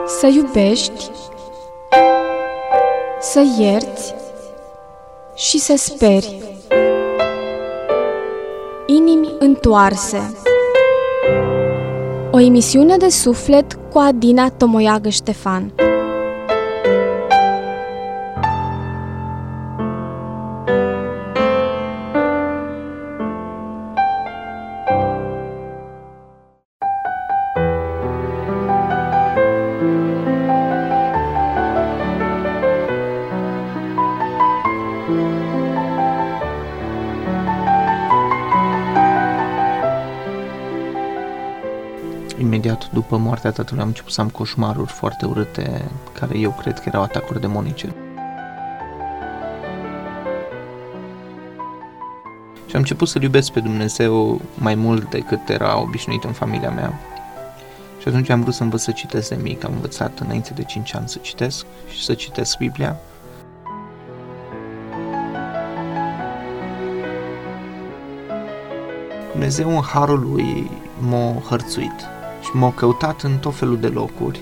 Să iubești, să ierți și să speri. Inimi întoarse. O emisiune de suflet cu Adina Tomoiagă Ștefan. Imediat după moartea tatălui am început să am coșmaruri foarte urâte, care eu cred că erau atacuri demonice. Și am început să-L iubesc pe Dumnezeu mai mult decât era obișnuit în familia mea. Și atunci am vrut să învăț să citesc de mic, am învățat înainte de 5 ani să citesc și să citesc Biblia. Dumnezeu în harul Lui m-a hărțuit și m-a căutat în tot felul de locuri.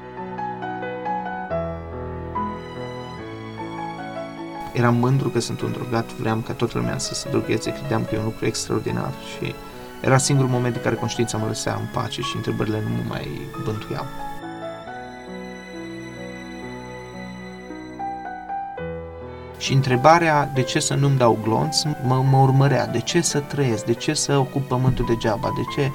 Eram mândru că sunt un drogat, vreau ca toată lumea să se drogheze, credeam că e un lucru extraordinar și era singurul moment în care conștiința mă lăsea în pace și întrebările nu mă mai bântuiau. Și întrebarea de ce să nu-mi dau glonț mă urmărea, de ce să trăiesc, de ce să ocup pământul degeaba, de ce...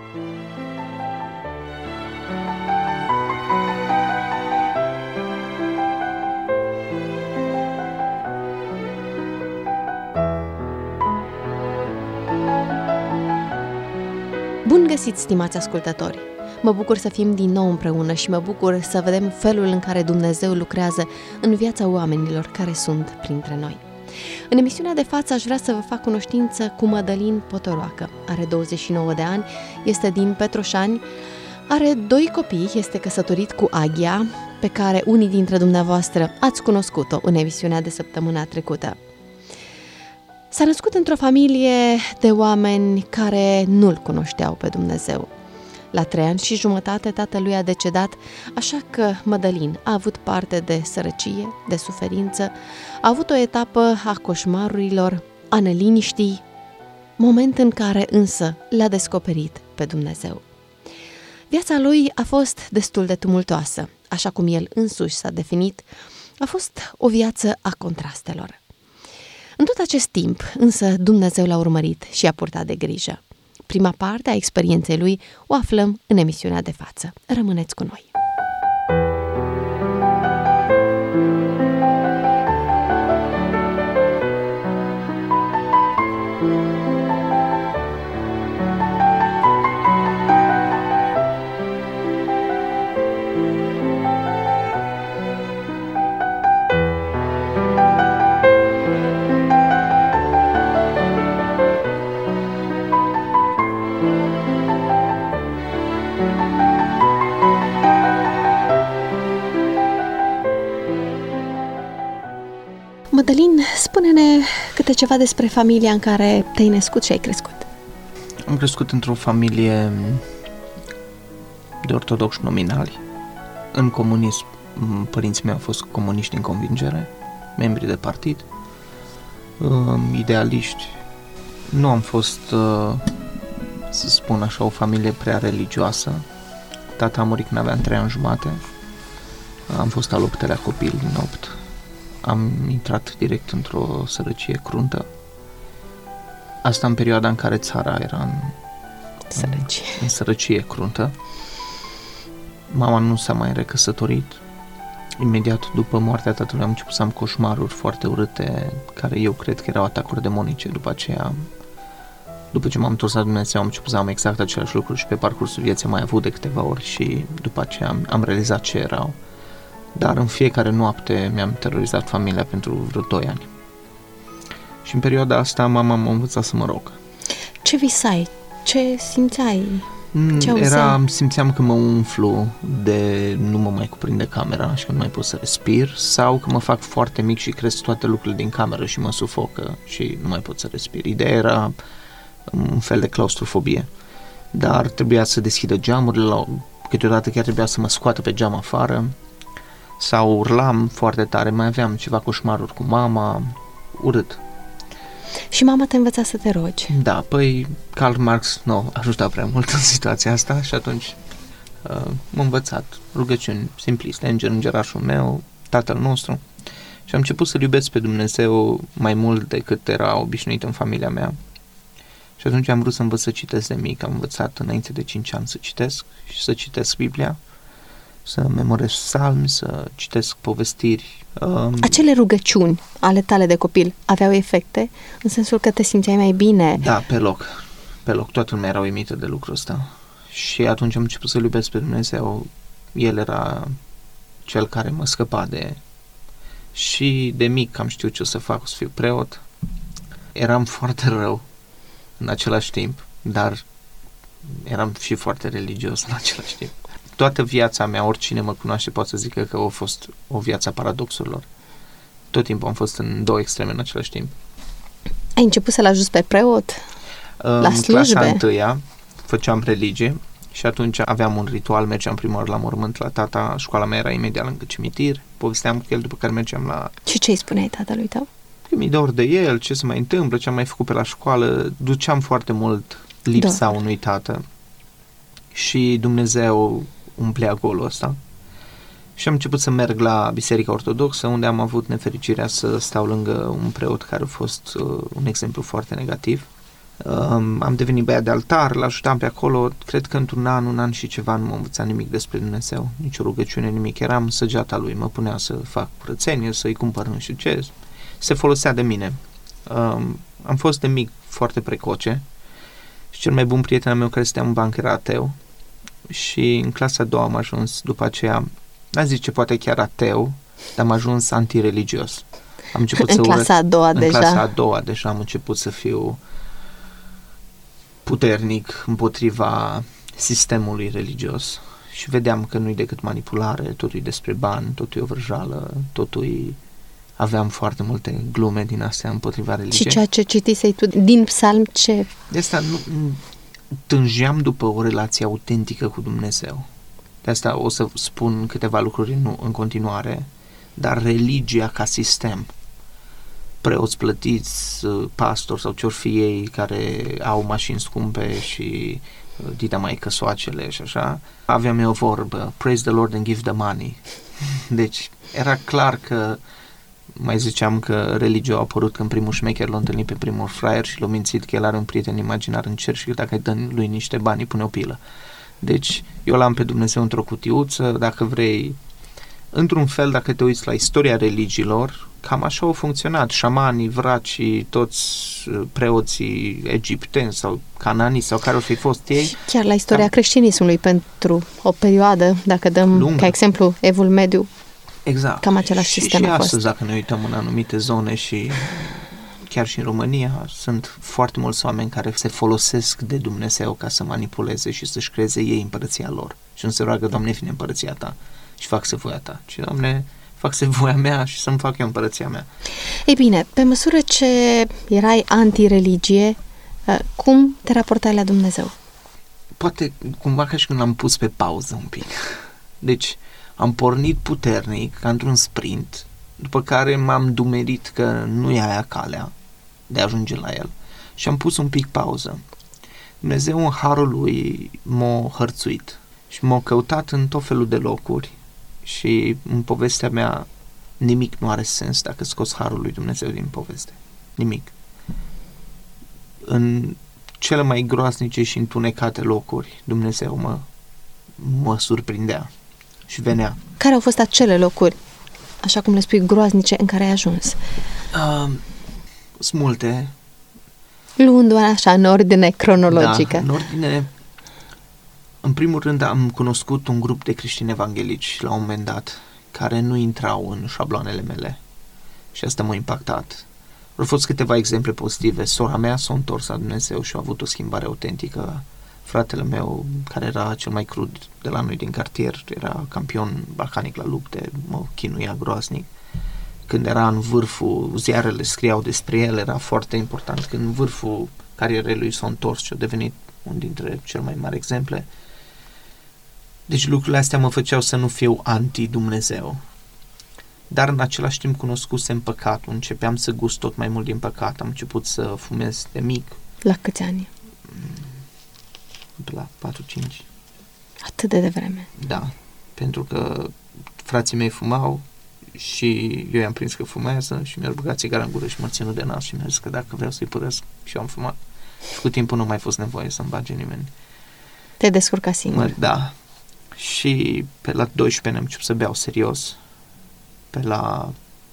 Bun găsit, stimați ascultători! Mă bucur să fim din nou împreună și mă bucur să vedem felul în care Dumnezeu lucrează în viața oamenilor care sunt printre noi. În emisiunea de față aș vrea să vă fac cunoștință cu Mădălin Potoroacă. Are 29 de ani, este din Petroșani, are 2 copii, este căsătorit cu Aghia, pe care unii dintre dumneavoastră ați cunoscut-o în emisiunea de săptămâna trecută. S-a născut într-o familie de oameni care nu-L cunoșteau pe Dumnezeu. La 3 ani și jumătate tatălui a decedat, așa că Mădălin a avut parte de sărăcie, de suferință, a avut o etapă a coșmarurilor, a neliniștii, moment în care însă l-a descoperit pe Dumnezeu. Viața lui a fost destul de tumultoasă, așa cum el însuși s-a definit, a fost o viață a contrastelor. În tot acest timp, însă, Dumnezeu l-a urmărit și a purtat de grijă. Prima parte a experienței lui o aflăm în emisiunea de față. Rămâneți cu noi! Mădălin, spune-ne câte ceva despre familia în care te-ai născut și ai crescut. Am crescut într-o familie de ortodoxi nominali. În comunism, părinții mei au fost comuniști în convingere, membri de partid, idealiști. Nu am fost, să spun așa, o familie prea religioasă. Tata a murit când aveam 3 ani jumate. Am fost al 8-lea copil din 8. Am intrat direct într-o sărăcie cruntă. Asta în perioada în care țara era în sărăcie cruntă. Mama nu s-a mai recăsătorit. Imediat după moartea tatălui am început să am coșmaruri foarte urâte, care eu cred că erau atacuri demonice. După ce m-am întors la Dumnezeu, am început să am exact același lucru și pe parcursul vieții am mai avut de câteva ori și după aceea am realizat ce erau. Dar în fiecare noapte mi-am terorizat familia pentru vreo 2 ani. Și în perioada asta mama m-a învățat să mă rog. Ce visai? Ce simțeai? Simțeam că mă umflu de nu mă mai cuprinde camera și că nu mai pot să respir, sau că mă fac foarte mic și cresc toate lucrurile din cameră și mă sufocă și nu mai pot să respir. Ideea era un fel de claustrofobie. Dar trebuia să deschidă geamurile câteodată chiar trebuia să mă scoată pe geam afară, sau urlam foarte tare, mai aveam ceva coșmaruri cu mama, urât. Și mama te învăța să te rogi. Da, păi Karl Marx nu ajuta prea mult în situația asta și atunci m-a învățat rugăciuni simpliste, îngerașul meu, Tatăl nostru, și am început să-L iubesc pe Dumnezeu mai mult decât era obișnuit în familia mea. Și atunci am vrut să învăț să citesc de mic, am învățat înainte de 5 ani să citesc și să citesc Biblia, să memorez psalmi, să citesc povestiri. Acele rugăciuni ale tale de copil aveau efecte în sensul că te simțeai mai bine? Da, pe loc, toată lumea era uimită de lucrul ăsta. Și atunci am început să-L iubesc pe Dumnezeu. El era cel care mă scăpa de... Și de mic am știut ce o să fac, o să fiu preot. Eram foarte rău în același timp, dar eram și foarte religios în același timp. Toată viața mea, oricine mă cunoaște poate să zică că a fost o viață a paradoxurilor. Tot timpul am fost în două extreme în același timp. Ai început să-l ajuți pe preot? La slujbe? În clasa 1-a făceam religie și atunci aveam un ritual, mergeam prima oară la mormânt la tata, școala mea era imediat lângă cimitir, povesteam cu el, după care mergeam la... Și ce îi spuneai tatălui tău? Că mi-i dor de el, ce se mai întâmplă, ce am mai făcut pe la școală, duceam foarte mult lipsa unui tată și Dumnezeu umplea golul ăsta. Și am început să merg la Biserica Ortodoxă, unde am avut nefericirea să stau lângă un preot care a fost un exemplu foarte negativ. Am devenit băiat de altar, l-ajutam pe acolo, cred că într-un an și ceva nu m-a învățat nimic despre Dumnezeu, nici o rugăciune, nimic. Eram săgeata lui, mă punea să fac curățenie, să-i cumpăr nu știu ce, se folosea de mine. Am fost de mic foarte precoce și cel mai bun prieten al meu care stătea în bancă era ateu și în clasa a doua am ajuns după aceea, n-a zice poate chiar ateu, dar am ajuns antireligios. Am început în clasa a doua deja. În clasa a doua deja am început să fiu puternic împotriva sistemului religios și vedeam că nu-i decât manipulare, totul e despre bani, totul e o vrăjală, totul aveam foarte multe glume din astea împotriva religiei. Și ceea ce citisei tu din psalm, ce? De asta nu tângeam după o relație autentică cu Dumnezeu. De asta o să spun câteva lucruri în continuare, dar religia ca sistem, preoți plătiți, pastori sau ce-or fi ei care au mașini scumpe și dita mai căsoacele și așa, aveam eu o vorbă, praise the Lord and give the money. Deci era clar că mai ziceam că religia a apărut când primul șmecher l-a întâlnit pe primul fraier și l-a mințit că el are un prieten imaginar în cer și că dacă îi dă lui niște bani, îi pune o pilă. Deci eu l-am pe Dumnezeu într-o cutiuță, dacă vrei, într-un fel, dacă te uiți la istoria religiilor, cam așa au funcționat. Șamanii, vracii, toți preoții egipteni sau cananii sau care o fi fost ei. Chiar la istoria creștinismului pentru o perioadă, dacă dăm lungă, ca exemplu Evul Mediu, exact. Cam același sistem a fost. Și astăzi, dacă ne uităm în anumite zone și chiar și în România, sunt foarte mulți oameni care se folosesc de Dumnezeu ca să manipuleze și să-și creeze ei împărăția lor. Și nu se roagă, Doamne, fie împărăția ta și fac-se voia ta. Și, Doamne, fac-se voia mea și să-mi fac eu împărăția mea. Ei bine, pe măsură ce erai anti-religie, cum te raportai la Dumnezeu? Poate cumva ca și când l-am pus pe pauză un pic. Deci am pornit puternic, ca într-un sprint, după care m-am dumerit că nu e aia calea de a ajunge la el și am pus un pic pauză. Dumnezeu în harul lui m-a hărțuit și m-a căutat în tot felul de locuri și în povestea mea nimic nu are sens dacă scoți harul lui Dumnezeu din poveste. Nimic. În cele mai groaznice și întunecate locuri Dumnezeu mă surprindea și venea. Care au fost acele locuri, așa cum le spui, groaznice, în care ai ajuns? Sunt multe. Luându-o așa, în ordine cronologică. Da, în ordine. În primul rând am cunoscut un grup de creștini evanghelici la un moment dat, care nu intrau în șabloanele mele. Și asta m-a impactat. Au fost câteva exemple pozitive. Sora mea s-a întors la Dumnezeu și a avut o schimbare autentică. Fratele meu, care era cel mai crud de la noi din cartier, era campion balcanic la lupte, mă chinuia groaznic. Când era în vârful, ziarele scriau despre el, era foarte important. Când în vârful carierei lui s-a întors și a devenit unul dintre cele mai mari exemple. Deci lucrurile astea mă făceau să nu fiu anti-Dumnezeu. Dar în același timp cunoscusem păcatul, începeam să gust tot mai mult din păcat, am început să fumez de mic. La câți ani? La 4-5. Atât de devreme. Da, pentru că frații mei fumau și eu i-am prins că fumează și mi-au băgat țigara în gură și mă ținut de nas și mi-a zis că dacă vreau să-i părăsc și eu am fumat. Și cu timpul nu mai fost nevoie să-mi bage nimeni. Te descurca singur. Da. Și pe la 12 ne-am început să beau serios. Pe la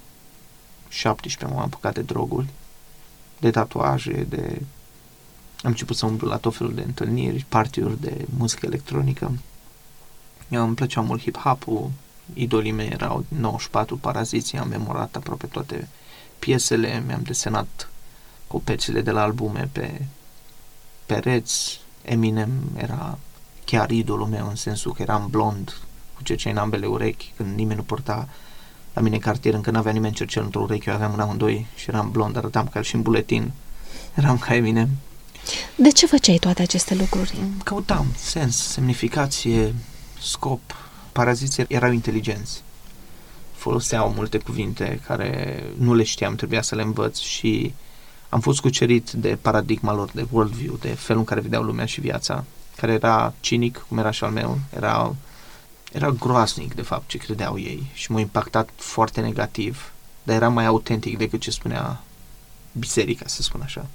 17 m-am apucat de droguri, de tatuaje, am început să umblu la tot felul de întâlniri, party-uri de muzică electronică. Îmi plăcea mult hip-hop-ul, idolii mei erau 94, Paraziții, am memorat aproape toate piesele, mi-am desenat coperțile de la albume pe pereți. Eminem era chiar idolul meu în sensul că eram blond, cu cercei în ambele urechi, când nimeni nu purta. La mine în cartier încă n-avea nimeni cercel într-o ureche, eu aveam în amândoi și eram blond, arătam ca și în buletin. Eram ca Eminem. De ce făceai toate aceste lucruri? Căutam sens, semnificație, scop. Paraziții erau inteligenți. Foloseau multe cuvinte care nu le știam, trebuia să le învăț și am fost cucerit de paradigma lor, de worldview, de felul în care vedeau lumea și viața, care era cinic, cum era și al meu, era groaznic, de fapt, ce credeau ei și m-a impactat foarte negativ, dar era mai autentic decât ce spunea biserica, să spun așa.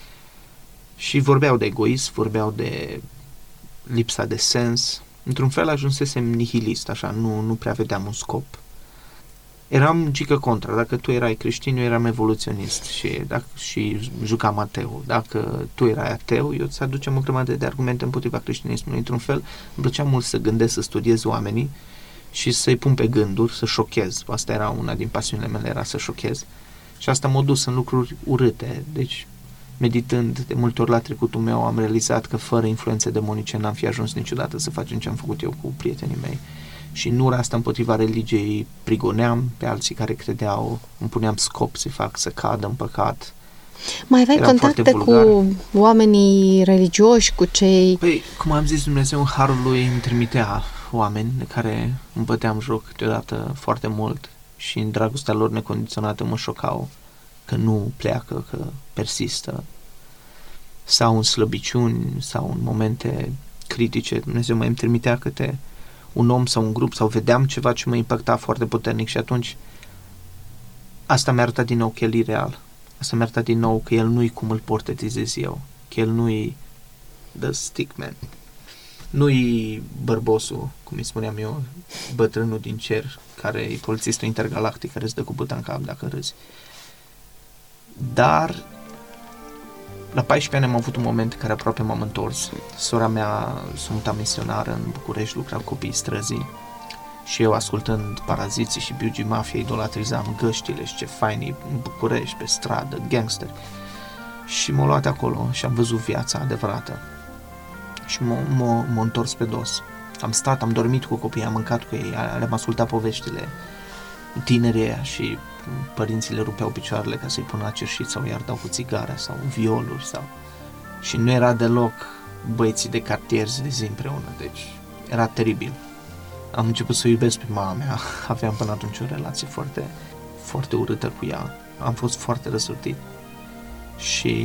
Și vorbeau de egoism, vorbeau de lipsa de sens. Într-un fel ajunsesem nihilist, așa, nu prea vedeam un scop. Eram gică contra, dacă tu erai creștin, eu eram evoluționist și jucam ateu. Dacă tu erai ateu, eu îți aduceam o grămadă de argumente împotriva creștinismului. Într-un fel, îmi plăcea mult să gândesc, să studiez oamenii și să-i pun pe gânduri, să șochez. Asta era una din pasiunile mele, era să șochez. Și asta m-a dus în lucruri urâte. Deci, meditând de multe ori la trecutul meu, am realizat că fără influențe demonice n-am fi ajuns niciodată să facem ce am făcut eu cu prietenii mei. Și în ura asta împotriva religiei prigoneam pe alții care credeau, îmi puneam scop să cadă în păcat. Mai aveai contacte cu oamenii religioși, cu cei... Păi, cum am zis, Dumnezeu în harul lui îmi trimitea oameni de care îmi băteam joc câteodată foarte mult și în dragostea lor necondiționată mă șocau că nu pleacă, că persistă. Sau în slăbiciuni, sau în momente critice, Dumnezeu mai îmi trimitea câte un om sau un grup, sau vedeam ceva ce mă impacta foarte puternic și atunci asta mi-a arătat din nou că El e real. Asta mi-a arătat din nou că El nu-i cum îl portretizez eu, că El nu-i the stick man, nu-i bărbosul, cum îi spuneam eu, bătrânul din cer, care e polițistul intergalactic, care îți dă cu buta în cap dacă râzi. Dar la 14 ani am avut un moment în care aproape m-am întors. Sora mea s-a mutat misionară în București, lucrau copiii străzii și eu, ascultând Paraziții și B.U.G. Mafia, idolatrizam găștile și ce faini în București, pe stradă, gangsteri. Și m-a luat acolo și am văzut viața adevărată. Și m-a întors pe dos. Am stat, am dormit cu copiii, am mâncat cu ei, le-am ascultat poveștile tinerii aia și părinții le rupeau picioarele ca să-i pună la cerșit sau i ardau cu țigare sau violuri sau... Și nu era deloc băieții de cartier zi de zi împreună, deci era teribil. Am început să iubesc pe mama mea, aveam până atunci o relație foarte, foarte urâtă cu ea, am fost foarte răsărtit și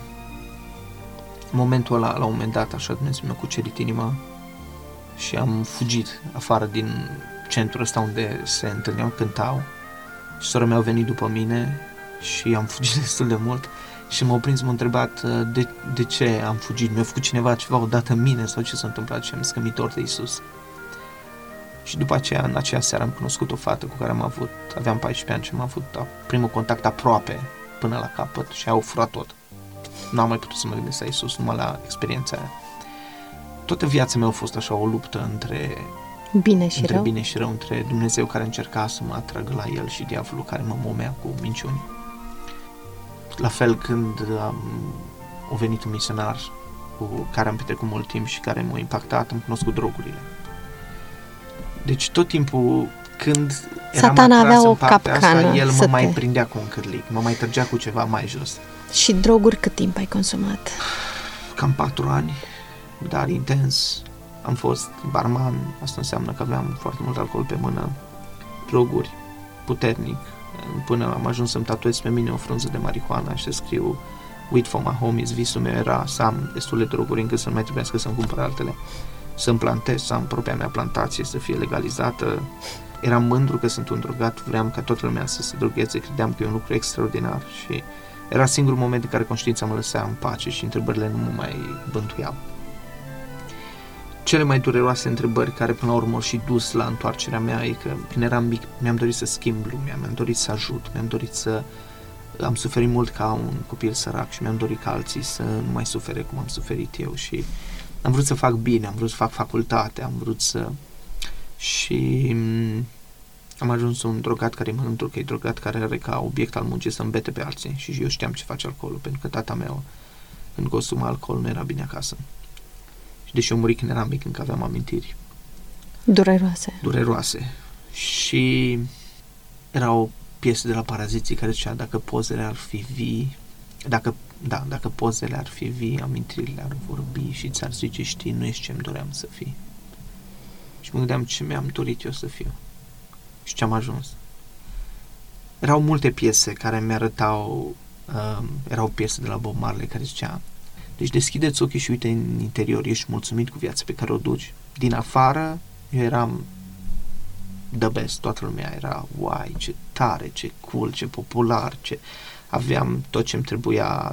în momentul ăla, la un moment dat, așa, Dumnezeu mi-a cucerit inima și am fugit afară din centrul ăsta unde se întâlneau, cântau și sora mea a venit după mine și am fugit destul de mult și m-a prins, m-a întrebat de ce am fugit, mi-a făcut cineva ceva odată în mine sau ce s-a întâmplat și am zis că mi-e dor de Iisus. Și după aceea, în aceea seară am cunoscut o fată cu care aveam 14 ani și am avut primul contact aproape până la capăt și au furat tot. Nu am mai putut să mă gândesc la Iisus, numai la experiența aia. Toată viața mea a fost așa o luptă între bine și rău, între Dumnezeu care încerca să mă atragă la El și diavolul care mă momea cu minciuni. La fel, când a venit un misionar cu care am petrecut mult timp și care m-a impactat, am cunoscut drogurile. Deci tot timpul când Satan eram avea o în partea capcană asta, el mă mai prindea cu un cârlic, mă mai trăgea cu ceva mai jos. Și droguri cât timp ai consumat? Cam 4 ani, dar intens. am fost barman, asta înseamnă că aveam foarte mult alcool pe mână, droguri, puternic, până am ajuns să-mi tatuez pe mine o frunză de marihuana și să scriu "Weed for my homies", visul meu era să am destule droguri încât să nu mai trebuiască să-mi cumpăr altele, să-mi plantez, să am propria mea plantație, să fie legalizată. Eram mândru că sunt un drogat, vreau ca toată lumea să se drogheze, credeam că e un lucru extraordinar și era singurul moment în care conștiința mă lăsea în pace și întrebările nu mă mai bântuiau. Cele mai dureroase întrebări care până la urmă au și dus la întoarcerea mea e că când eram mic mi-am dorit să schimb lumea, mi-am dorit să ajut, mi-am dorit să... Am suferit mult ca un copil sărac și mi-am dorit ca alții să nu mai sufere cum am suferit eu și am vrut să fac bine, am vrut să fac facultate, am vrut să... Și am ajuns un drogat care e mândru că e drogat, care are ca obiect al muncii să îmbete pe alții și eu știam ce face alcoolul, pentru că tata meu când consuma alcool nu era bine acasă. Și deși eu murit când eram mic, încă aveam amintiri dureroase. Și era o piesă de la Paraziții care zicea dacă pozele ar fi vii, dacă pozele ar fi vii, amintirile ar vorbi și ți-ar zice, știi, nu ești ce-mi doream să fii. Și mă gândeam ce mi-am dorit eu să fiu și ce am ajuns. Erau multe piese care mi-arătau, erau piese de la Bob Marley care zicea, deci deschideți ochii și uite în interior, ești mulțumit cu viața pe care o duci. Din afară, eu eram the best, toată lumea era, uai, ce tare, ce cool, ce popular, aveam tot ce-mi trebuia,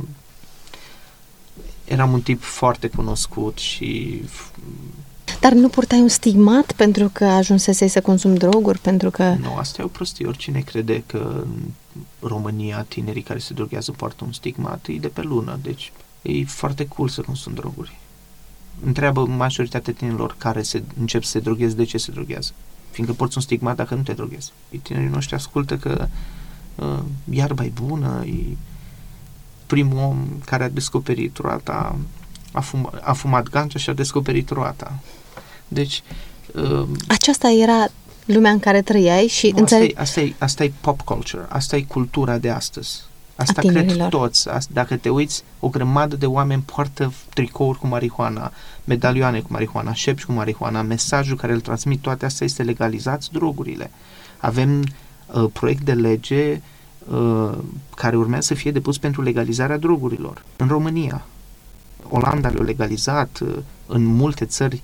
eram un tip foarte cunoscut și... Dar nu purtai un stigmat pentru că ajunsesei să consumi droguri, pentru că... Nu, asta e o prostie. Oricine crede că în România tinerii care se droghează poartă un stigmat, e de pe lună, deci e foarte cool să consumi droguri. Întreabă majoritatea tinerilor care încep să se drogheze de ce se droghează. Fiindcă porți un stigmat dacă nu te droghezi. Tinerii noștri ascultă că iarba e bună, e primul om care a descoperit roata, a fumat ganja și a descoperit roata. Deci... aceasta era lumea în care trăiai și... Asta e pop culture, asta e cultura de astăzi. Asta cred toți. Dacă te uiți, o grămadă de oameni poartă tricouri cu marihuana, medalioane cu marihuana, șepci cu marihuana, mesajul care îl transmit toate astea este legalizați drogurile. Avem proiect de lege care urmează să fie depus pentru legalizarea drogurilor în România. Olanda le-a legalizat, în multe țări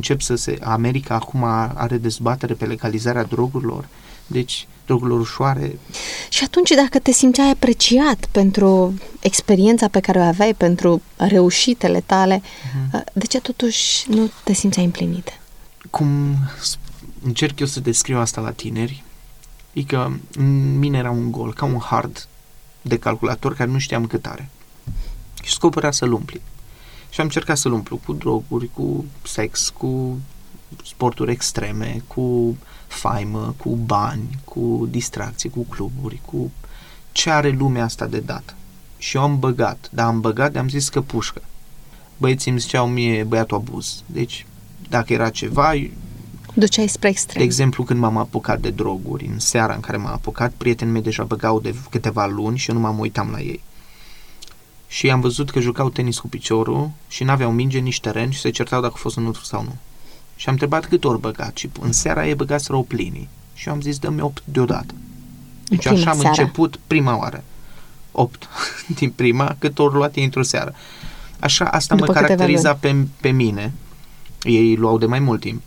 America acum are dezbatere pe legalizarea drogurilor, deci drogurilor ușoare. Și atunci dacă te simțeai apreciat pentru experiența pe care o aveai, pentru reușitele tale, de ce totuși nu te simțeai împlinit? Cum încerc eu să descriu asta la tineri, e că în mine era un gol, ca un hard de calculator care nu știam cât are. Și scopul era să-l umpli. Și am încercat să-l umplu cu droguri, cu sex, cu sporturi extreme, cu faimă, cu bani, cu distracție, cu cluburi, cu ce are lumea asta de dat. Și eu am băgat, am zis că pușcă. Băieții îmi ziceau mie băiatul abuz. Deci, dacă era ceva... Duceai spre extrem. De exemplu, când m-am apucat de droguri, în seara în care m-am apucat, prietenii mei deja băgau de câteva luni și eu nu mă uitam la ei. Și am văzut că jucau tenis cu piciorul și n-aveau minge, nici teren și se certau dacă a fost în sau nu. Și am întrebat cât ori băgat și în seara ei băgaseră o plinii. Și eu am zis, dă-mi 8 deodată. Deci așa am început prima oară. 8 din prima, cât ori luat ei într-o seară. Așa, asta mă caracteriza pe mine. Ei luau de mai mult timp.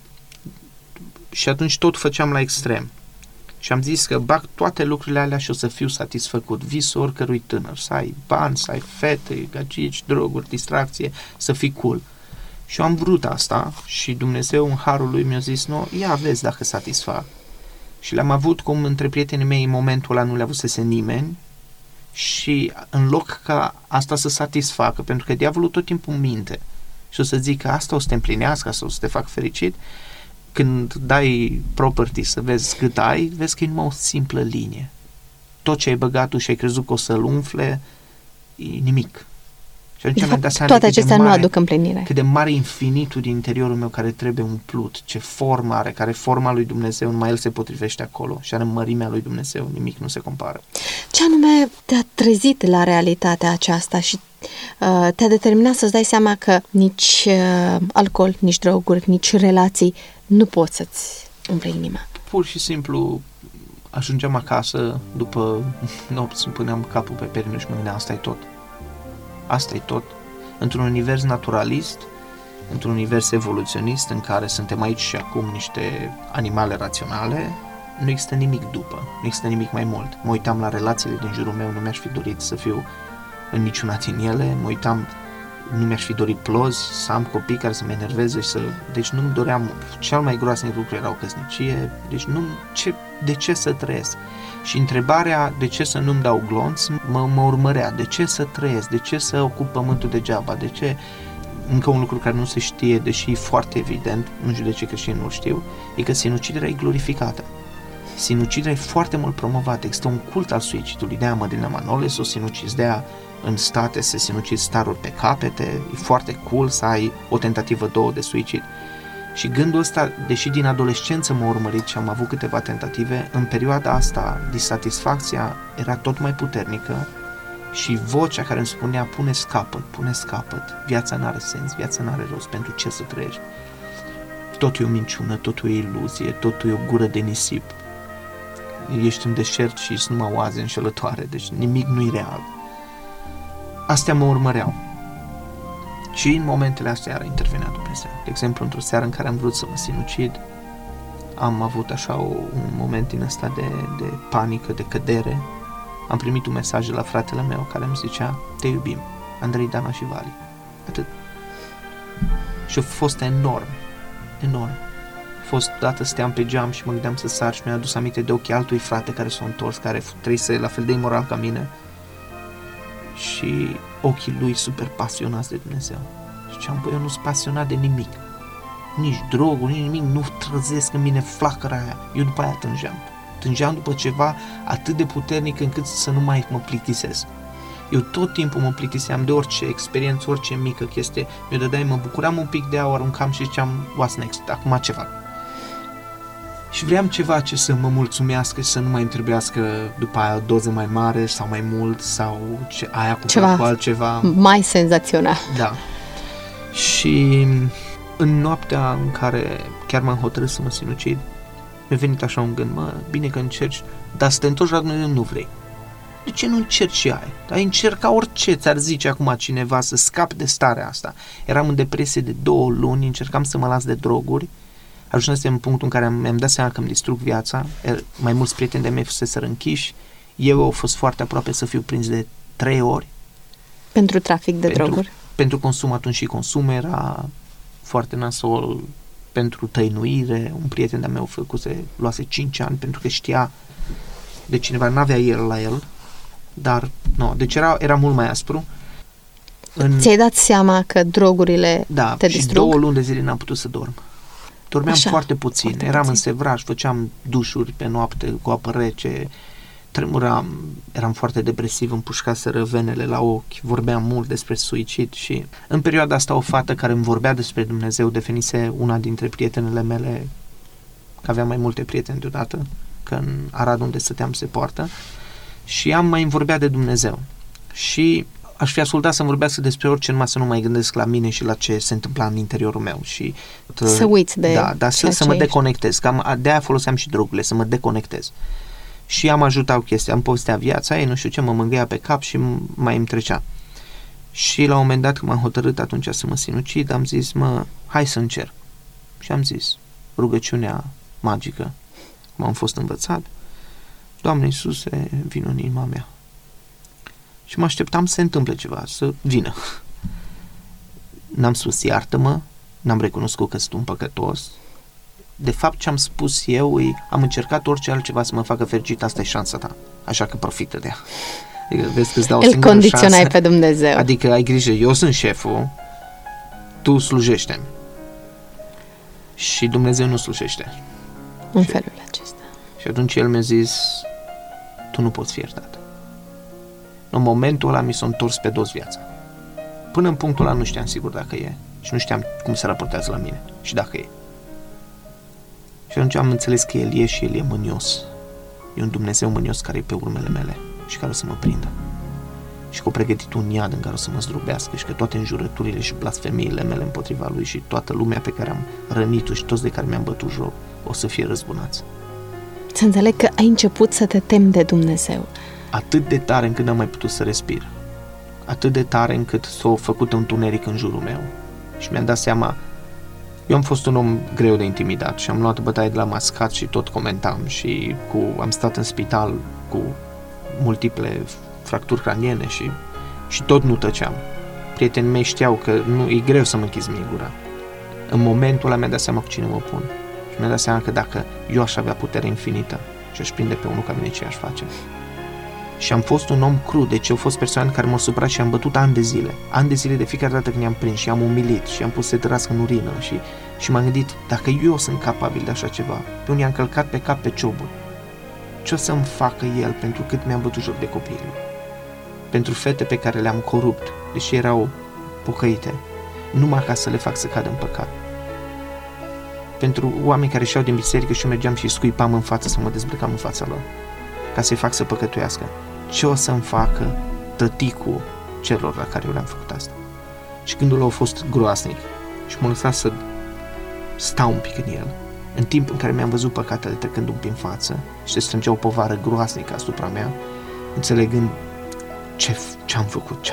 Și atunci tot făceam la extrem. Și am zis că bag toate lucrurile alea și o să fiu satisfăcut. Visul oricărui tânăr, să ai bani, să ai fete, gagici, droguri, distracție, să fii cool. Și eu am vrut asta și Dumnezeu în harul lui mi-a zis, nu, ia vezi dacă satisfac. Și le-am avut cum între prietenii mei în momentul ăla nu le avusese nimeni și în loc ca asta să satisfacă, pentru că diavolul tot timpul minte și o să zic că asta o să te împlinească, asta o să te fac fericit, când dai property să vezi cât ai, vezi că e numai o simplă linie. Tot ce ai băgat tu și ai crezut că o să-l umfle, e nimic. Și atunci mi-am dat seama toate acestea nu aduc împlinire. Cât de mare infinitul din interiorul meu care trebuie umplut, ce formă are, care forma lui Dumnezeu, numai El se potrivește acolo și are mărimea lui Dumnezeu, nimic nu se compară. Ce anume te-a trezit la realitatea aceasta și te-a determinat să-ți dai seama că nici alcool, nici droguri, nici relații nu pot să-ți umple inima? Pur și simplu ajungeam acasă după nopți, îmi puneam capul pe perine și mă gândeam, asta e tot. Asta e tot. Într-un univers naturalist, într-un univers evoluționist în care suntem aici și acum niște animale raționale, nu există nimic după, nu există nimic mai mult. Mă uitam la relațiile din jurul meu, nu mi-aș fi dorit să fiu în niciuna din ele, mă uitam, nu mi-aș fi dorit plozi, să am copii care să mă enerveze și deci nu-mi doream, cel mai groasnic lucru era o căsnicie, deci de ce să trăiesc? Și întrebarea de ce să nu-mi dau glonț mă urmărea, de ce să trăiesc, de ce să ocup pământul degeaba, de ce... Încă un lucru care nu se știe, deși e foarte evident, nu știu de ce creștinii nu știu, e că sinuciderea e glorificată. Sinuciderea e foarte mult promovată, există un cult al suicidului, de-aia Mădălina Manole s-o sinucis, de-aia în state se sinucid staruri pe capete, e foarte cool să ai o tentativă, 2 de suicid. Și gândul ăsta, deși din adolescență m-a urmărit și am avut câteva tentative, în perioada asta disatisfacția era tot mai puternică și vocea care îmi spunea pune capăt, viața n-are sens, viața n-are rost, pentru ce să trăiești? Totul e o minciună, totul e o iluzie, totul e o gură de nisip. Ești în deșert și sunt numai oaze înșelătoare, deci nimic nu-i real. Astea mă urmăreau. Și în momentele astea iară intervenea Dumnezeu. De exemplu, într-o seară în care am vrut să mă sinucid, am avut așa un moment din ăsta de panică, de cădere. Am primit un mesaj de la fratele meu care îmi zicea, te iubim, Andrei, Dana și Vali. Atât. Și a fost enorm. Odată stăteam pe geam și mă gândeam să sar și mi-a adus aminte de ochii altui frate care s-a întors, care trăise la fel de imoral ca mine. Și ochii lui super pasionați de Dumnezeu. Și ziceam, băi, eu nu sunt pasionat de nimic. Nici droguri, nici nimic, nu trăzesc în mine flacăra aia. Eu după aia tângeam după ceva atât de puternic încât să nu mai mă plictisesc. Eu tot timpul mă plictiseam de orice experiență, orice mică chestie. Mi-o dădeai, mă bucuram un pic de aur, aruncam și ziceam, what's next? Acum ce fac? Și vreau ceva ce să mă mulțumească și să nu mai îmi trebuiască după aia o doză mai mare sau mai mult sau aia cu altceva. Mai senzațional. Da. Și în noaptea în care chiar m-am hotărât să mă sinucid, mi-a venit așa un gând, bine că încerci, dar să te întorci la Dumnezeu nu vrei. De ce nu încerci și aia? Ai încerca orice, ți-ar zice acum cineva să scap de starea asta. Eram în depresie de 2 luni, încercam să mă las de droguri, ajunsesem în punctul în care mi-am dat seama că îmi distrug viața, mai mulți prieteni de mei fuseseră închiși, eu au fost foarte aproape să fiu prins de 3 ori. Pentru trafic de droguri? Pentru consum, atunci și consum era foarte nasol, pentru tăinuire, un prieten de-a meu luase 5 ani pentru că știa de cineva, n-avea el la el, dar nu, deci era mult mai aspru. Ți-ai dat seama că drogurile te distrug? Și 2 luni de zile n-am putut să dorm. Dormeam foarte puțin, eram în sevraj, făceam dușuri pe noapte cu apă rece, tremuram, eram foarte depresiv, îmi pușcaseră venele la ochi, vorbeam mult despre suicid și în perioada asta o fată care îmi vorbea despre Dumnezeu devenise una dintre prietenele mele, că aveam mai multe prieteni deodată, că în Arad unde stăteam se poartă, și mai îmi vorbea de Dumnezeu. Și aș fi ascultat să-mi vorbească despre orice, numai să nu mai gândesc la mine și la ce se întâmpla în interiorul meu. Și să uiți de să mă deconectez. De-aia foloseam și drogurile, să mă deconectez. Și am ajutat chestia, am povestea viața ei, nu știu ce, mă mângâia pe cap și mai îmi trecea. Și la un moment dat, când m-am hotărât atunci să mă sinucid, am zis, hai să încerc. Și am zis, rugăciunea magică, cum am fost învățat, Doamne Iisuse, vină în inima mea. Și mă așteptam să se întâmple ceva, să vină. N-am spus iartă-mă, n-am recunoscut că sunt un păcătos. De fapt, ce am spus eu am încercat orice altceva să mă facă fericit, asta e șansa ta, așa că profită de ea. Adică, vezi că îți dau o singură șansă. Îl condiționai pe Dumnezeu. Adică ai grijă, eu sunt șeful, tu slujește-mi. Și Dumnezeu nu slujește. În felul acesta. Și atunci el mi-a zis, tu nu poți fi iertat. În momentul ăla mi s-a întors pe dos viața. Până în punctul ăla nu știam sigur dacă e și nu știam cum se raportează la mine și dacă e. Și atunci am înțeles că el e și el e mânios. E un Dumnezeu mânios care e pe urmele mele și care o să mă prindă. și că a pregătit un iad în care o să mă zdrobească și că toate înjurăturile și blasfemiile mele împotriva lui și toată lumea pe care am rănit-o și toți de care mi-am bătut joc o să fie răzbunați. Să înțeleg că ai început să te temi de Dumnezeu. Atât de tare încât n-am mai putut să respir. Atât de tare încât s-a făcut întuneric în jurul meu. Și mi-am dat seama, eu am fost un om greu de intimidat și am luat bătaie de la mascat și tot comentam și am stat în spital cu multiple fracturi craniene și tot nu tăceam. Prietenii mei știau că nu e greu să mă închizi mie gura. În momentul ăla mi-am dat seama cu cine mă pun. Și mi-am dat seama că dacă eu aș avea putere infinită și aș prinde pe unul ca mine, ce aș face? Și am fost un om cru, deci au fost persoane care m-au supărat și am bătut ani de zile de fiecare dată când i-am prins și am umilit și am pus să tărască în urină și m-am gândit, dacă eu sunt capabil de așa ceva, pe unii am călcat pe cap pe cioburi, ce o să-mi facă el pentru cât mi-am bătut joc de copilul? Pentru fete pe care le-am corupt, deși erau pocăite, numai ca să le fac să cadă în păcat. Pentru oameni care ieșeau din biserică și eu mergeam și scuipam în față să mă dezbrăcam în fața lor, ca să-i fac să păcătuiască. Ce o să-mi facă tăticul celor la care eu le-am făcut asta? Și gândul a fost groaznic și m-a lăsat să stau un pic în el, în timp în care mi-am văzut păcatele trecându-mi prin față și se strângea o povară groaznică asupra mea, înțelegând ce-am făcut.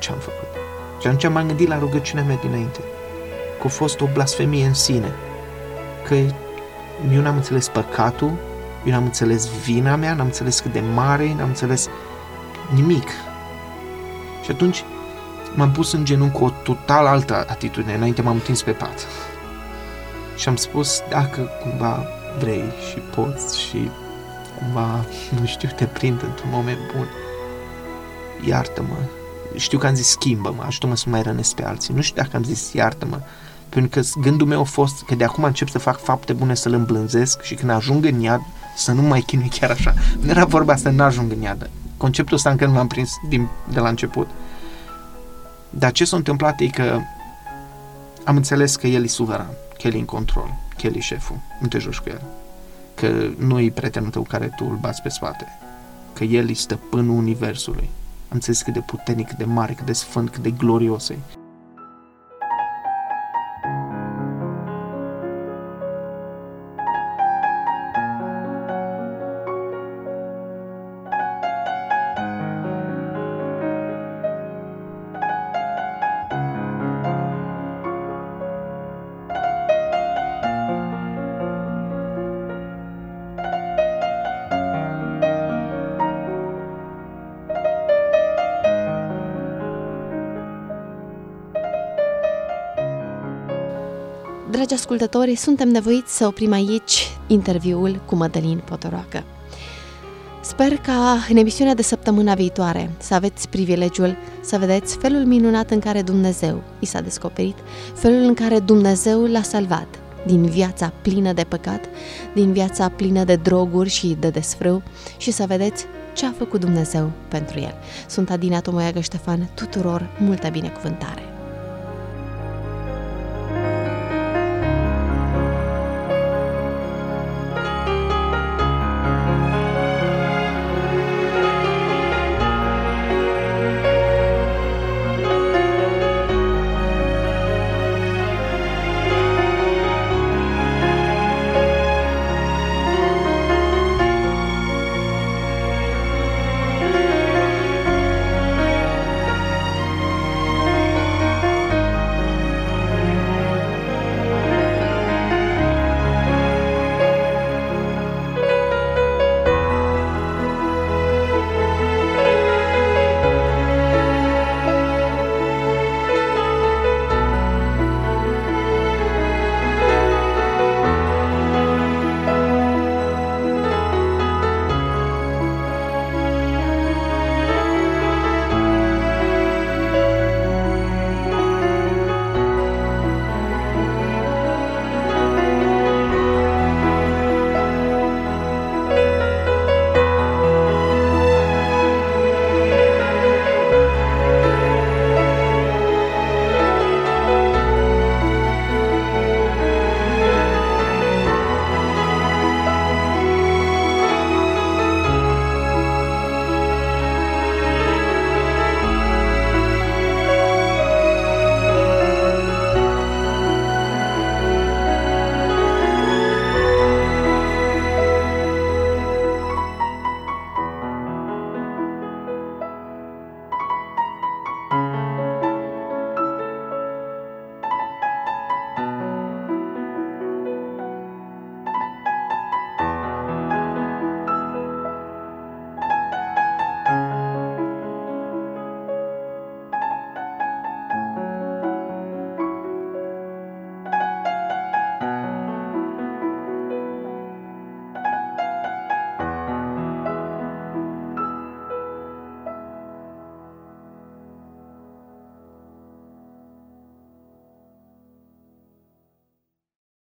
Și atunci m-am gândit la rugăciunea mea dinainte, că a fost o blasfemie în sine, că eu n-am înțeles păcatul, eu n-am înțeles vina mea, n-am înțeles cât de mare, n-am înțeles nimic. Și atunci m-am pus în genunchi cu o total altă atitudine, înainte m-am întins pe pat. Și am spus, dacă cumva vrei și poți și cumva, nu știu, te prind într-un moment bun, iartă-mă. Știu că am zis, schimbă-mă, ajută-mă să mai rănesc pe alții. Nu știu dacă am zis, iartă-mă, pentru că gândul meu a fost că de acum încep să fac fapte bune, să-l îmblânzesc și când ajung în iad, să nu mai chinui chiar așa. Nu era vorba să n-ajung în iad. Conceptul ăsta încă nu l-am prins de la început. Dar ce s-a întâmplat e că am înțeles că el e suveran, că el e în control, că el e șeful, nu te joci cu el, că nu e prietenul tău care tu îl bați pe spate, că el e stăpânul universului. Am înțeles cât de puternic, cât de mare, cât de sfânt, cât de glorios e. Dragi ascultători, suntem nevoiți să oprim aici interviul cu Mădălin Potoroacă. Sper ca în emisiunea de săptămâna viitoare să aveți privilegiul să vedeți felul minunat în care Dumnezeu i s-a descoperit, felul în care Dumnezeu l-a salvat din viața plină de păcat, din viața plină de droguri și de desfrâu și să vedeți ce a făcut Dumnezeu pentru el. Sunt Adina Tomoiagă Ștefan, tuturor multă binecuvântare!